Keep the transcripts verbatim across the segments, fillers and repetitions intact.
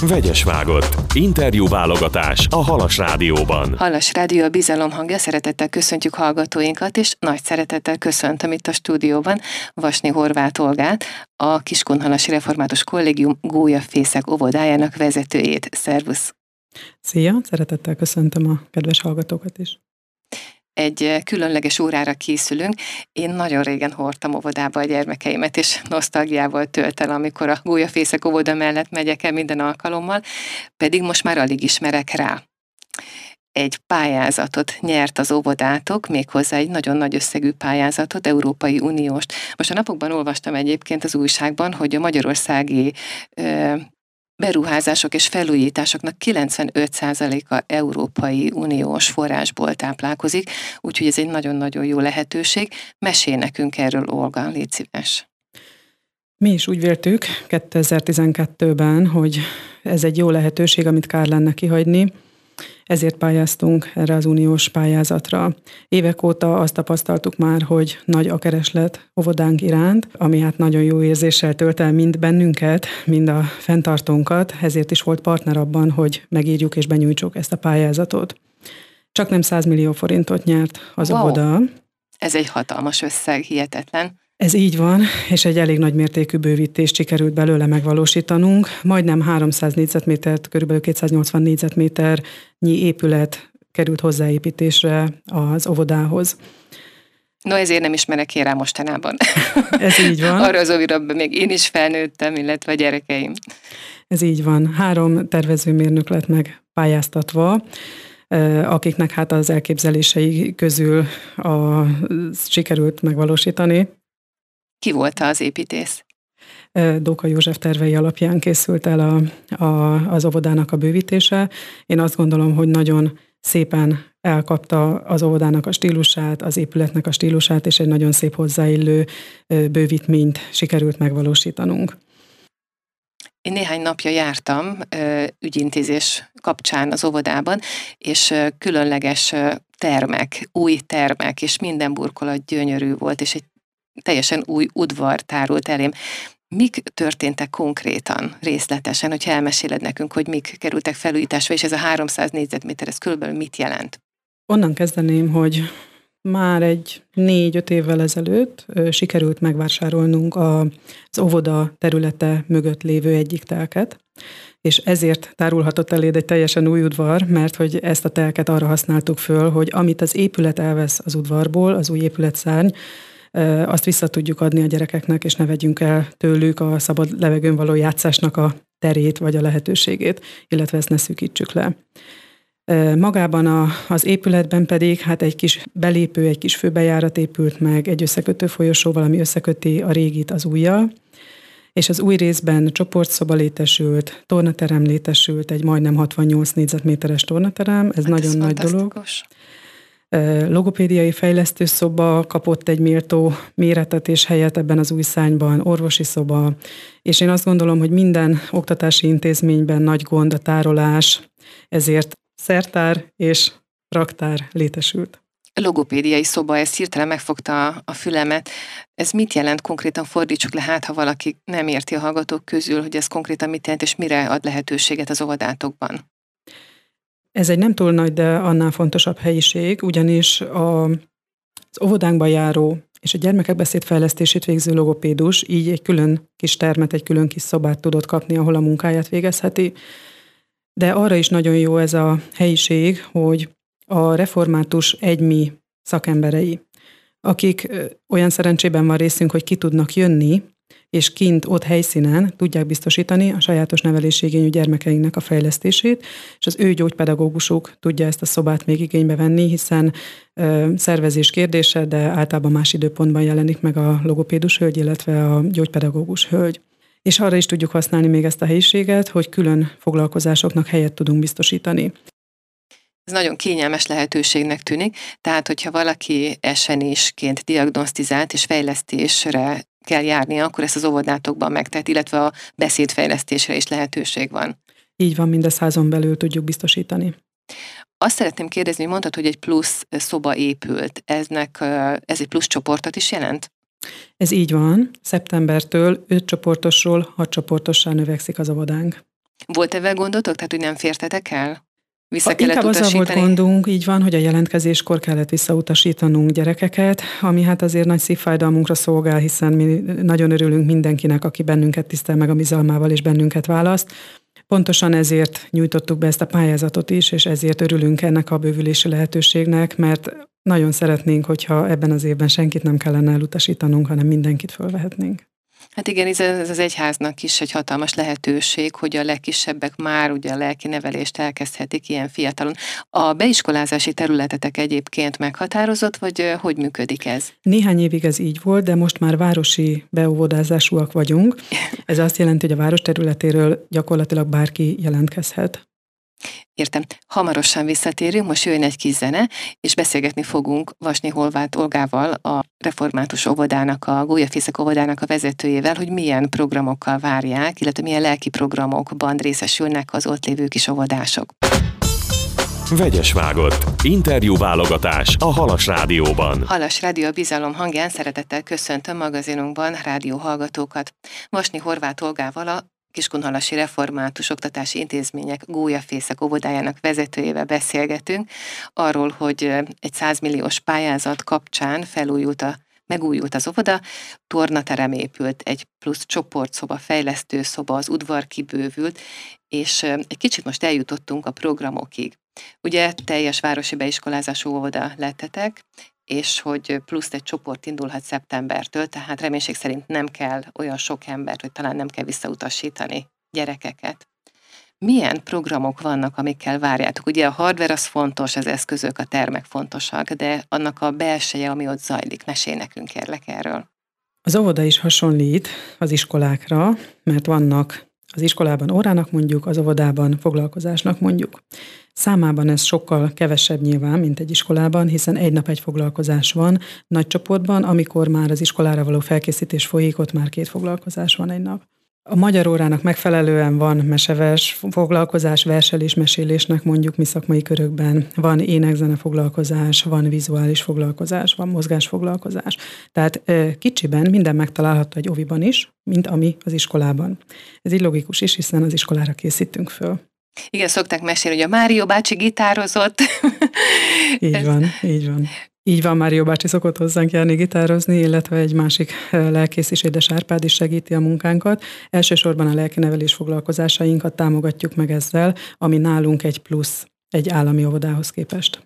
Vegyes vágott. Interjúválogatás a Halas Rádióban. Halas Rádió a bizalom hangja, szeretettel köszöntjük hallgatóinkat, és nagy szeretettel köszöntöm itt a stúdióban Vasni Horváth Olgát, a Kiskunhalasi Református Kollégium Gólyafészek óvodájának vezetőjét. Szervusz! Szia! Szeretettel köszöntöm a kedves hallgatókat is. Egy különleges órára készülünk. Én nagyon régen hordtam óvodába a gyermekeimet, és nosztalgiával tölt el, amikor a Gólyafészek óvoda mellett megyek el minden alkalommal, pedig most már alig ismerek rá. Egy pályázatot nyert az óvodátok, méghozzá egy nagyon nagy összegű pályázatot, Európai Unióst. Most a napokban olvastam egyébként az újságban, hogy a magyarországi ö, beruházások és felújításoknak kilencvenöt százaléka Európai Uniós forrásból táplálkozik, úgyhogy ez egy nagyon-nagyon jó lehetőség. Mesélj nekünk erről, Olga, légy szíves. Mi is úgy véltük kétezer-tizenkettőben, hogy ez egy jó lehetőség, amit kár lenne kihagyni, ezért pályáztunk erre az uniós pályázatra. Évek óta azt tapasztaltuk már, hogy nagy a kereslet óvodánk iránt, ami hát nagyon jó érzéssel tölt el mind bennünket, mind a fenntartónkat, ezért is volt partner abban, hogy megírjuk és benyújtsuk ezt a pályázatot. Csak nem száz millió forintot nyert az wow. óvoda. Ez egy hatalmas összeg, hihetetlen. Ez így van, és egy elég nagy mértékű bővítést sikerült belőle megvalósítanunk. Majdnem háromszáz négyzetmétert, körülbelül kétszáznyolcvan négyzetméternyi épület került hozzáépítésre az óvodához. No, ezért nem ismerek én rá mostanában. Ez így van. Arra az óviratban még én is felnőttem, illetve a gyerekeim. Ez így van. Három tervezőmérnök lett meg pályáztatva, akiknek hát az elképzelései közül a, sikerült megvalósítani. Ki volt az építész? Dóka József tervei alapján készült el a, a, az óvodának a bővítése. Én azt gondolom, hogy nagyon szépen elkapta az óvodának a stílusát, az épületnek a stílusát, és egy nagyon szép hozzáillő bővítményt sikerült megvalósítanunk. Én néhány napja jártam ügyintézés kapcsán az óvodában, és különleges termek, új termek, és minden burkolat gyönyörű volt, és egy teljesen új udvar tárult elém. Mik történtek konkrétan, részletesen, hogyha elmeséled nekünk, hogy mik kerültek felújításra, és ez a háromszáz négyzetméter, ez körülbelül mit jelent? Onnan kezdeném, hogy már egy négy-öt évvel ezelőtt sikerült megvásárolnunk az óvoda területe mögött lévő egyik telket, és ezért tárulhatott eléd egy teljesen új udvar, mert hogy ezt a telket arra használtuk föl, hogy amit az épület elvesz az udvarból, az új épületszárny, azt vissza tudjuk adni a gyerekeknek, és ne vegyünk el tőlük a szabad levegőn való játszásnak a terét vagy a lehetőségét, illetve ezt ne szűkítsük le. Magában a, az épületben pedig hát egy kis belépő, egy kis főbejárat épült meg, egy összekötő folyosóval, ami összeköti a régit az újjal, és az új részben csoportszoba létesült, tornaterem létesült, egy majdnem hatvannyolc négyzetméteres tornaterem, ez hát nagyon ez nagy dolog. Logopédiai fejlesztőszoba kapott egy méltó méretet és helyet ebben az új szárnyban, orvosi szoba, és én azt gondolom, hogy minden oktatási intézményben nagy gond a tárolás, ezért szertár és raktár létesült. Logopédiai szoba, ez hirtelen megfogta a fülemet. Ez mit jelent konkrétan? Fordítsuk le, hát ha valaki nem érti a hallgatók közül, hogy ez konkrétan mit jelent, és mire ad lehetőséget az óvodátokban? Ez egy nem túl nagy, de annál fontosabb helyiség, ugyanis a, az óvodánkban járó és a gyermekek beszédfejlesztését végző logopédus így egy külön kis termet, egy külön kis szobát tudott kapni, ahol a munkáját végezheti. De arra is nagyon jó ez a helyiség, hogy a református egymi szakemberei, akik olyan szerencsében van részünk, hogy ki tudnak jönni, és kint ott helyszínen tudják biztosítani a sajátos nevelési igényű gyermekeinknek a fejlesztését, és az ő gyógypedagógusuk tudja ezt a szobát még igénybe venni, hiszen ö, szervezés kérdése, de általában más időpontban jelenik meg a logopédus hölgy, illetve a gyógypedagógus hölgy. És arra is tudjuk használni még ezt a helyiséget, hogy külön foglalkozásoknak helyet tudunk biztosítani. Ez nagyon kényelmes lehetőségnek tűnik, tehát hogyha valaki es en is-ként diagnosztizált és fejlesztésre kell járnia, akkor ezt az óvodátokban megtehet, illetve a beszédfejlesztésre is lehetőség van. Így van, mindez házon belül tudjuk biztosítani. Azt szeretném kérdezni, hogy mondtad, hogy egy plusz szoba épült. Eznek, ez egy plusz csoportot is jelent? Ez így van. Szeptembertől öt csoportosról hat csoportossá növekszik az óvodánk. Volt ebben gondotok? Tehát, hogy nem fértetek el? Vissza A, kellett inkább azzal volt utasítani? gondunk, így van, hogy a jelentkezéskor kellett visszautasítanunk gyerekeket, ami hát azért nagy szívfájdalmunkra szolgál, hiszen mi nagyon örülünk mindenkinek, aki bennünket tisztel meg a bizalmával és bennünket választ. Pontosan ezért nyújtottuk be ezt a pályázatot is, és ezért örülünk ennek a bővülési lehetőségnek, mert nagyon szeretnénk, hogyha ebben az évben senkit nem kellene elutasítanunk, hanem mindenkit fölvehetnénk. Hát igen, ez ez az egyháznak is egy hatalmas lehetőség, hogy a legkisebbek már ugye a lelki nevelést elkezdhetik ilyen fiatalon. A beiskolázási területetek egyébként meghatározott, vagy hogy működik ez? Néhány évig ez így volt, de most már városi beóvodázásúak vagyunk. Ez azt jelenti, hogy a város területéről gyakorlatilag bárki jelentkezhet. Értem. Hamarosan visszatérünk, most jöjjön egy kis zene, és beszélgetni fogunk Vasni Holváth Olgával, a Református óvodának, a Gólyafészek óvodának a vezetőjével, hogy milyen programokkal várják, illetve milyen lelki programokban részesülnek az ott lévő kis óvodások. Vegyes vágott. Interjú válogatás a Halas Rádióban. Halas Rádió a bizalom hangján szeretettel köszöntöm magazinunkban rádióhallgatókat. Vasni Horváth Olgával, a Kiskunhalasi Református Oktatási Intézmények Gólyafészek óvodájának vezetőjével beszélgetünk arról, hogy egy százmilliós pályázat kapcsán felújult a, megújult az óvoda, tornaterem épült, egy plusz csoportszoba, fejlesztőszoba, az udvar kibővült, és egy kicsit most eljutottunk a programokig. Ugye teljes városi beiskolázású óvoda lettetek, és hogy plusz egy csoport indulhat szeptembertől, tehát reménység szerint nem kell olyan sok embert, hogy talán nem kell visszautasítani gyerekeket. Milyen programok vannak, amikkel várjátok? Ugye a hardware az fontos, az eszközök, a termek fontosak, de annak a belseje, ami ott zajlik, mesélj nekünk kérlek erről. Az óvoda is hasonlít az iskolákra, mert vannak az iskolában órának mondjuk, az óvodában foglalkozásnak mondjuk. Számában ez sokkal kevesebb nyilván, mint egy iskolában, hiszen egy nap egy foglalkozás van, nagy csoportban, amikor már az iskolára való felkészítés folyik, ott már két foglalkozás van egy nap. A magyar órának megfelelően van mesevers foglalkozás, verselés, mesélésnek mondjuk mi szakmai körökben, van énekzene foglalkozás, van vizuális foglalkozás, van mozgásfoglalkozás. Tehát kicsiben minden megtalálható egy óviban is, mint ami az iskolában. Ez így logikus is, hiszen az iskolára készítünk föl. Igen, szokták mesélni, hogy a Mário bácsi gitározott. Így Ez... van, így van. Így van, Mário bácsi szokott hozzánk járni gitározni, illetve egy másik lelkész is, Édes Árpád is segíti a munkánkat. Elsősorban a lelkinevelés foglalkozásainkat támogatjuk meg ezzel, ami nálunk egy plusz egy állami óvodához képest.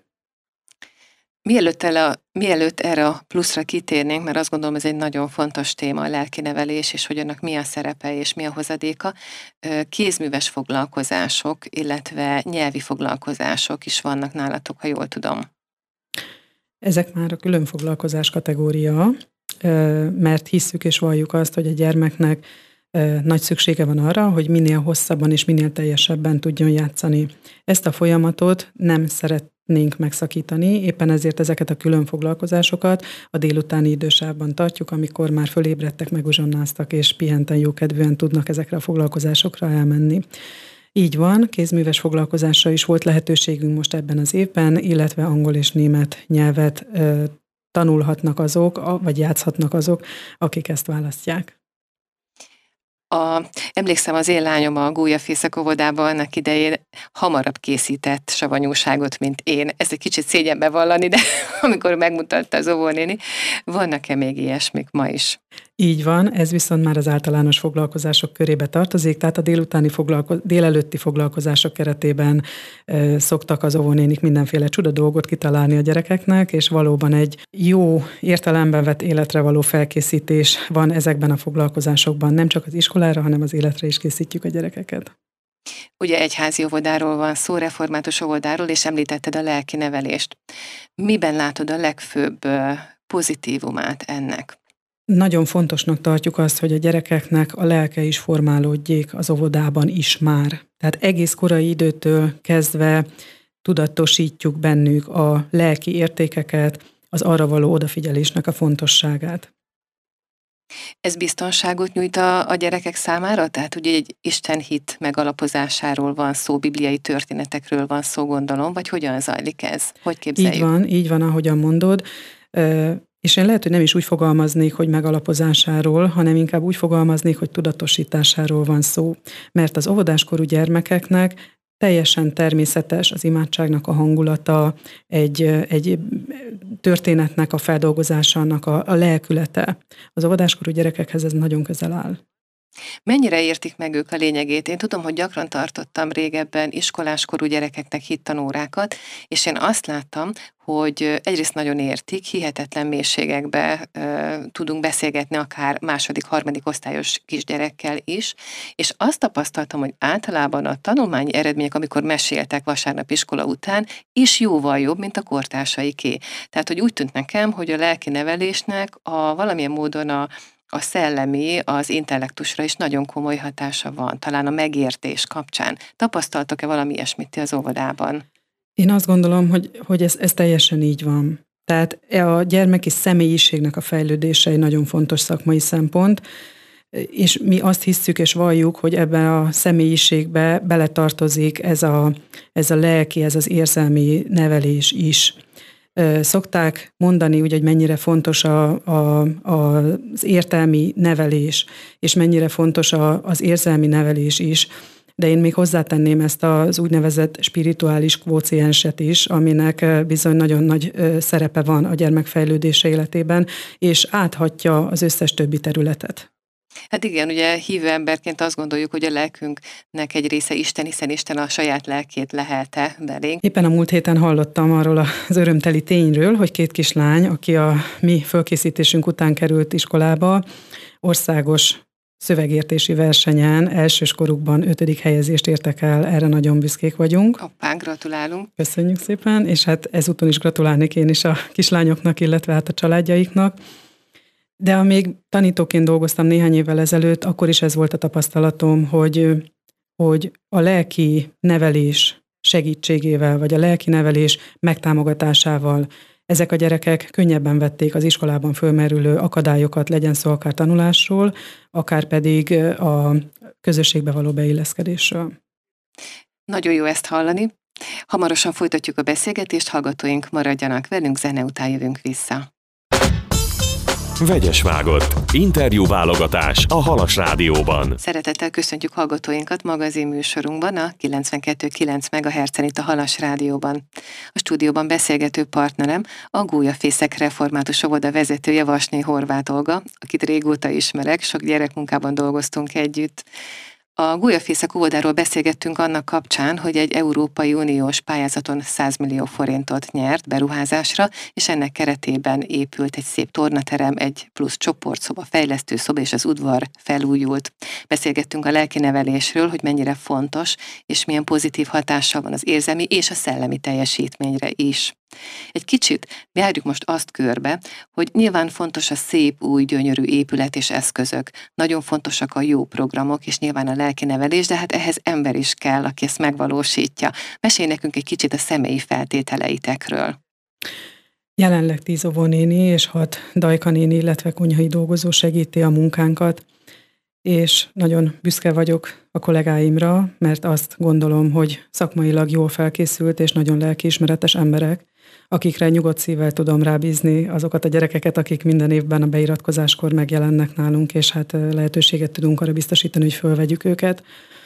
Mielőtt, a, mielőtt erre a pluszra kitérnénk, mert azt gondolom, ez egy nagyon fontos téma, a lelkinevelés, és hogy annak mi a szerepe és mi a hozadéka. Kézműves foglalkozások, illetve nyelvi foglalkozások is vannak nálatok, ha jól tudom. Ezek már a külön foglalkozás kategória, mert hisszük és valljuk azt, hogy a gyermeknek nagy szüksége van arra, hogy minél hosszabban és minél teljesebben tudjon játszani. Ezt a folyamatot nem szeretnénk megszakítani, éppen ezért ezeket a külön foglalkozásokat a délutáni idősávban tartjuk, amikor már fölébredtek, meguzsonnáztak, és pihenten jókedvűen tudnak ezekre a foglalkozásokra elmenni. Így van, kézműves foglalkozásra is volt lehetőségünk most ebben az évben, illetve angol és német nyelvet ö, tanulhatnak azok, vagy játszhatnak azok, akik ezt választják. A, emlékszem, az én lányom a Gólyafészek óvodában annak idején hamarabb készített savanyúságot, mint én. Ez egy kicsit szégyenbe vallani, de amikor megmutatta az óvónéni, vannak-e még ilyesmik ma is? Így van, ez viszont már az általános foglalkozások körébe tartozik, tehát a délutáni foglalko- délelőtti foglalkozások keretében e, szoktak az óvónénik mindenféle csuda dolgot kitalálni a gyerekeknek, és valóban egy jó értelemben vett életre való felkészítés van ezekben a foglalkozásokban. Nem csak az iskolára, hanem az életre is készítjük a gyerekeket. Ugye egyházi óvodáról van szó, református óvodáról, és említetted a lelki nevelést. Miben látod a legfőbb pozitívumát ennek? Nagyon fontosnak tartjuk azt, hogy a gyerekeknek a lelke is formálódjék az óvodában is már. Tehát egész korai időtől kezdve tudatosítjuk bennük a lelki értékeket, az arra való odafigyelésnek a fontosságát. Ez biztonságot nyújt a, a gyerekek számára? Tehát ugye egy istenhit megalapozásáról van szó, bibliai történetekről van szó, gondolom, vagy hogyan zajlik ez? Hogy képzeljük? Így van, így van, ahogyan mondod. És én lehet, hogy nem is úgy fogalmaznék, hogy megalapozásáról, hanem inkább úgy fogalmaznék, hogy tudatosításáról van szó. Mert az óvodáskorú gyermekeknek teljesen természetes az imádságnak a hangulata, egy, egy történetnek a feldolgozása, annak a, a lelkülete. Az óvodáskorú gyerekekhez ez nagyon közel áll. Mennyire értik meg ők a lényegét? Én tudom, hogy gyakran tartottam régebben iskoláskorú gyerekeknek hittanórákat, és én azt láttam, hogy egyrészt nagyon értik, hihetetlen mélységekbe e, tudunk beszélgetni akár második, harmadik osztályos kisgyerekkel is, és azt tapasztaltam, hogy általában a tanulmányi eredmények, amikor meséltek vasárnap iskola után, is jóval jobb, mint a kortársaiké. Tehát, hogy úgy tűnt nekem, hogy a lelki nevelésnek a valamilyen módon a a szellemi, az intellektusra is nagyon komoly hatása van, talán a megértés kapcsán. Tapasztaltok-e valami ilyesmit ti az óvodában? Én azt gondolom, hogy, hogy ez, ez teljesen így van. Tehát a gyermeki személyiségnek a fejlődése egy nagyon fontos szakmai szempont, és mi azt hisszük és valljuk, hogy ebben a személyiségbe beletartozik ez a, ez a lelki, ez az érzelmi nevelés is. Szokták mondani, ugye, hogy mennyire fontos a, a, a, az értelmi nevelés, és mennyire fontos a, az érzelmi nevelés is, de én még hozzátenném ezt az úgynevezett spirituális kvócienset is, aminek bizony nagyon nagy szerepe van a gyermek fejlődése életében, és áthatja az összes többi területet. Hát igen, ugye hívő emberként azt gondoljuk, hogy a lelkünknek egy része Isten, hiszen Isten a saját lelkét lehelte belénk. Éppen a múlt héten hallottam arról az örömteli tényről, hogy két kislány, aki a mi fölkészítésünk után került iskolába, országos szövegértési versenyen elsős korukban ötödik helyezést értek el, erre nagyon büszkék vagyunk. Hoppá, gratulálunk! Köszönjük szépen, és hát ezúton is gratulálnék én is a kislányoknak, illetve hát a családjaiknak. De amíg tanítóként dolgoztam néhány évvel ezelőtt, akkor is ez volt a tapasztalatom, hogy, hogy a lelki nevelés segítségével, vagy a lelki nevelés megtámogatásával ezek a gyerekek könnyebben vették az iskolában fölmerülő akadályokat, legyen szó akár tanulásról, akár pedig a közösségbe való beilleszkedésről. Nagyon jó ezt hallani. Hamarosan folytatjuk a beszélgetést, hallgatóink maradjanak velünk, zene után jövünk vissza. Vegyes vágott. Interjú válogatás a Halas Rádióban. Szeretettel köszöntjük hallgatóinkat magazin műsorunkban, a kilencvenkettő egész kilenc megahertzen itt a Halas Rádióban. A stúdióban beszélgető partnerem a Gólyafészek Református Óvoda vezetője, Vasné Horváth Olga, akit régóta ismerek, sok gyerekmunkában dolgoztunk együtt. A Gólyafészek óvodáról beszélgettünk annak kapcsán, hogy egy Európai Uniós pályázaton száz millió forintot nyert beruházásra, és ennek keretében épült egy szép tornaterem, egy plusz csoportszoba, fejlesztőszoba, és az udvar felújult. Beszélgettünk a lelkinevelésről, hogy mennyire fontos, és milyen pozitív hatással van az érzelmi és a szellemi teljesítményre is. Egy kicsit járjuk most azt körbe, hogy nyilván fontos a szép, új, gyönyörű épület és eszközök. Nagyon fontosak a jó programok, és nyilván a lelkinevelés, de hát ehhez ember is kell, aki ezt megvalósítja. Mesélj nekünk egy kicsit a személyi feltételeitekről. Jelenleg tíz óvónéni és hat dajkanéni, illetve konyhai dolgozó segíti a munkánkat, és nagyon büszke vagyok a kollégáimra, mert azt gondolom, hogy szakmailag jól felkészült és nagyon lelkiismeretes emberek, akikre nyugodt szívvel tudom rábízni azokat a gyerekeket, akik minden évben a beiratkozáskor megjelennek nálunk, és hát lehetőséget tudunk arra biztosítani, hogy fölvegyük őket.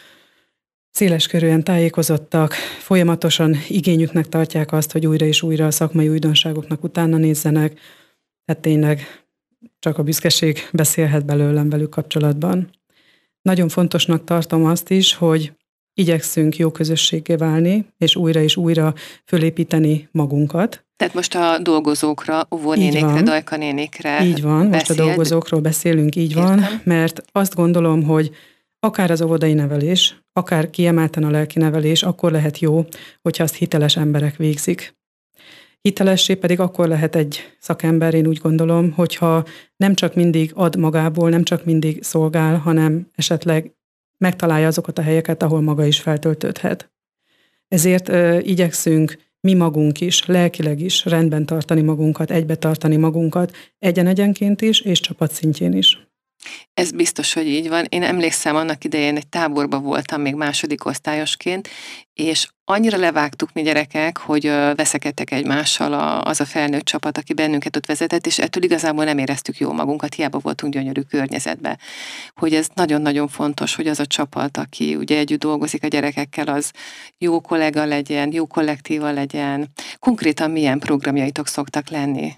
Széleskörűen tájékozottak, folyamatosan igényüknek tartják azt, hogy újra és újra a szakmai újdonságoknak utána nézzenek. Hát tényleg csak a büszkeség beszélhet belőlem velük kapcsolatban. Nagyon fontosnak tartom azt is, hogy igyekszünk jó közösséggé válni, és újra és újra fölépíteni magunkat. Tehát most a dolgozókra, óvónénikre, dajkanénikre Így van, most beszél. a dolgozókról beszélünk, így Értem. van, mert azt gondolom, hogy akár az óvodai nevelés, akár kiemelten a lelki nevelés, akkor lehet jó, hogyha azt hiteles emberek végzik. Hitelessé pedig akkor lehet egy szakember, én úgy gondolom, hogyha nem csak mindig ad magából, nem csak mindig szolgál, hanem esetleg megtalálja azokat a helyeket, ahol maga is feltöltődhet. Ezért ö, igyekszünk mi magunk is, lelkileg is rendben tartani magunkat, egybe tartani magunkat, egyen-egyenként is, és csapatszintjén is. Ez biztos, hogy így van. Én emlékszem, annak idején egy táborban voltam még második osztályosként, és annyira levágtuk mi gyerekek, hogy veszekedtek egymással az a felnőtt csapat, aki bennünket ott vezetett, és ettől igazából nem éreztük jól magunkat, hiába voltunk gyönyörű környezetben. Hogy ez nagyon-nagyon fontos, hogy az a csapat, aki ugye együtt dolgozik a gyerekekkel, az jó kollega legyen, jó kollektíva legyen. Konkrétan milyen programjaitok szoktak lenni?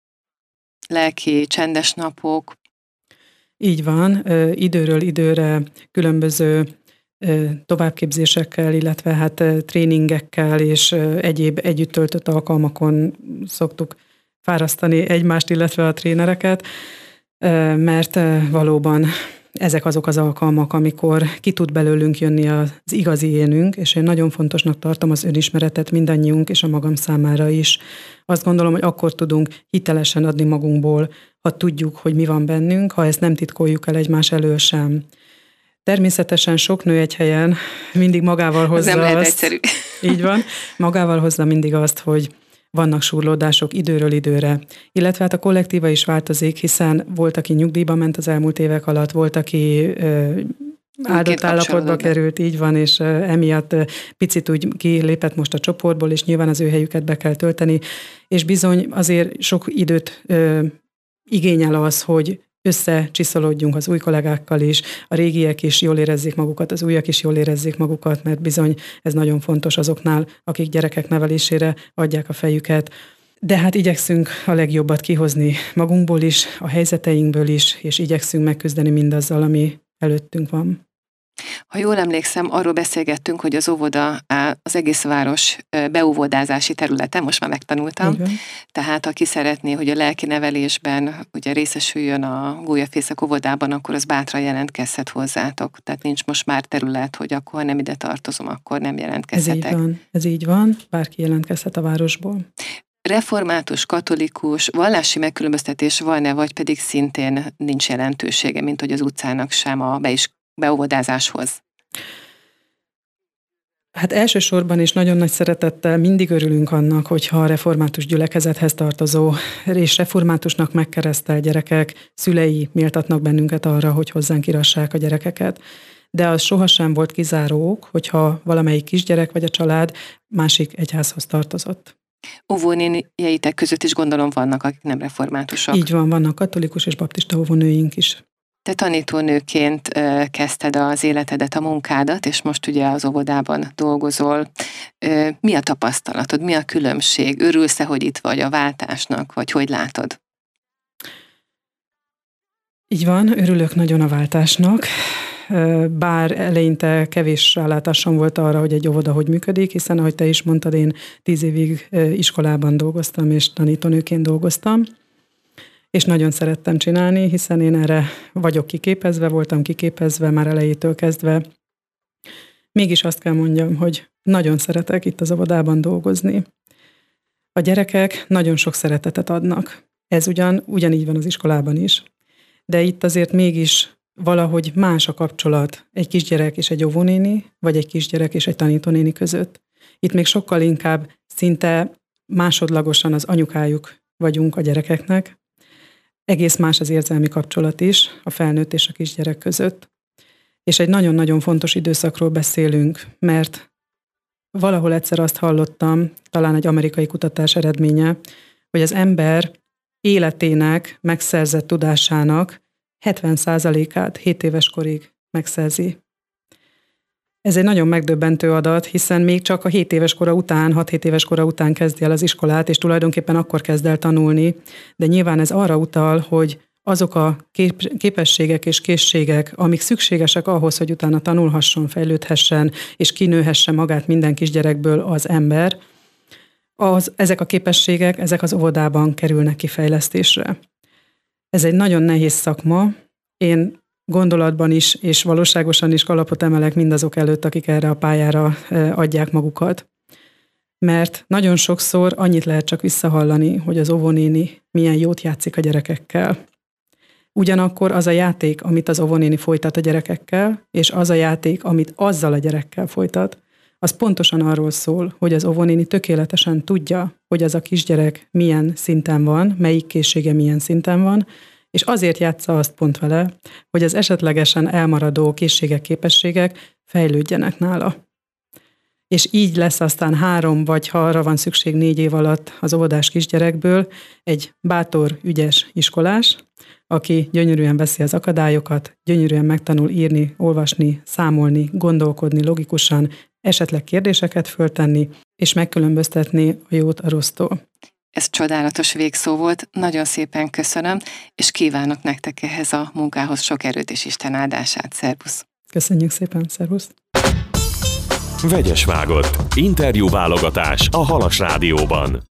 Lelki, csendes napok? Így van, időről időre különböző továbbképzésekkel, illetve hát tréningekkel és egyéb együtt töltött alkalmakon szoktuk fárasztani egymást, illetve a trénereket, mert valóban ezek azok az alkalmak, amikor ki tud belőlünk jönni az igazi énünk, és én nagyon fontosnak tartom az önismeretet mindannyiunk és a magam számára is. Azt gondolom, hogy akkor tudunk hitelesen adni magunkból, ha tudjuk, hogy mi van bennünk, ha ezt nem titkoljuk el egymás elől sem. Természetesen sok nő egy helyen mindig magával hozza nem azt. lehet egyszerű. Így van, magával hozza mindig azt, hogy vannak súrlódások időről időre, illetve hát a kollektíva is változik, hiszen volt, aki nyugdíjba ment az elmúlt évek alatt, volt, aki ö, áldott állapotba került, így van, és ö, emiatt ö, picit úgy kilépett most a csoportból, és nyilván az ő helyüket be kell tölteni, és bizony azért sok időt ö, igényel az, hogy összecsiszolódjunk az új kollégákkal is, a régiek is jól érezzék magukat, az újak is jól érezzék magukat, mert bizony ez nagyon fontos azoknál, akik gyerekek nevelésére adják a fejüket. De hát igyekszünk a legjobbat kihozni magunkból is, a helyzeteinkből is, és igyekszünk megküzdeni mindazzal, ami előttünk van. Ha jól emlékszem, arról beszélgettünk, hogy az óvoda az egész város beóvodázási területe, most már megtanultam. Igen. Tehát aki szeretné, hogy a lelki nevelésben ugye részesüljön a Gólyafészek óvodában, akkor az bátran jelentkezhet hozzátok. Tehát nincs most már terület, hogy akkor nem ide tartozom, akkor nem jelentkezhetek. Ez így van, ez így van, bárki jelentkezhet a városból. Református, katolikus, vallási megkülönböztetés van-e, vagy pedig szintén nincs jelentősége, mint hogy az utcának sem a be is beóvodázáshoz? Hát elsősorban is nagyon nagy szeretettel mindig örülünk annak, hogyha a református gyülekezethez tartozó és reformátusnak megkeresztelt gyerekek szülei méltatnak bennünket arra, hogy hozzánk írassák a gyerekeket. De az sohasem volt kizáró ok, hogyha valamelyik kisgyerek vagy a család másik egyházhoz tartozott. Óvónénjeitek között is gondolom vannak, akik nem reformátusok. Így van, vannak katolikus és baptista óvónőink is. Te tanítónőként kezdted az életedet, a munkádat, és most ugye az óvodában dolgozol. Mi a tapasztalatod, mi a különbség? Örülsz-e, hogy itt vagy a váltásnak, vagy hogy látod? Így van, örülök nagyon a váltásnak, bár eleinte kevés rálátásom volt arra, hogy egy óvoda hogy működik, hiszen ahogy te is mondtad, én tíz évig iskolában dolgoztam, és tanítónőként dolgoztam, és nagyon szerettem csinálni, hiszen én erre vagyok kiképezve, voltam kiképezve már elejétől kezdve. Mégis azt kell mondjam, hogy nagyon szeretek itt az óvodában dolgozni. A gyerekek nagyon sok szeretetet adnak. Ez ugyan, ugyanígy van az iskolában is. De itt azért mégis valahogy más a kapcsolat egy kisgyerek és egy óvónéni, vagy egy kisgyerek és egy tanítónéni között. Itt még sokkal inkább szinte másodlagosan az anyukájuk vagyunk a gyerekeknek. Egész más az érzelmi kapcsolat is a felnőtt és a kisgyerek között. És egy nagyon-nagyon fontos időszakról beszélünk, mert valahol egyszer azt hallottam, talán egy amerikai kutatás eredménye, hogy az ember életének megszerzett tudásának hetven százalékát hét éves korig megszerzi. Ez egy nagyon megdöbbentő adat, hiszen még csak a hét éves kora után, hat-hét éves kora után kezdi el az iskolát, és tulajdonképpen akkor kezd el tanulni, de nyilván ez arra utal, hogy azok a kép- képességek és készségek, amik szükségesek ahhoz, hogy utána tanulhasson, fejlődhessen, és kinőhesse magát minden kisgyerekből az ember, az, ezek a képességek, ezek az óvodában kerülnek kifejlesztésre. Ez egy nagyon nehéz szakma. Én gondolatban is és valóságosan is kalapot emelek mindazok előtt, akik erre a pályára adják magukat. Mert nagyon sokszor annyit lehet csak visszahallani, hogy az óvónéni milyen jót játszik a gyerekekkel. Ugyanakkor az a játék, amit az óvónéni folytat a gyerekekkel, és az a játék, amit azzal a gyerekkel folytat, az pontosan arról szól, hogy az óvónéni tökéletesen tudja, hogy az a kisgyerek milyen szinten van, melyik készsége milyen szinten van, és azért játsza azt pont vele, hogy az esetlegesen elmaradó készségek, képességek fejlődjenek nála. És így lesz aztán három, vagy ha arra van szükség négy év alatt az óvodás kisgyerekből egy bátor, ügyes iskolás, aki gyönyörűen veszi az akadályokat, gyönyörűen megtanul írni, olvasni, számolni, gondolkodni logikusan, esetleg kérdéseket föltenni, és megkülönböztetni a jót a rossztól. Ez csodálatos végszó volt, nagyon szépen köszönöm, és kívánok nektek ehhez a munkához sok erőt és Isten áldását. Szervusz! Köszönjük szépen, szervusz! Vegyes vágott. Interjú válogatás a Halas Rádióban.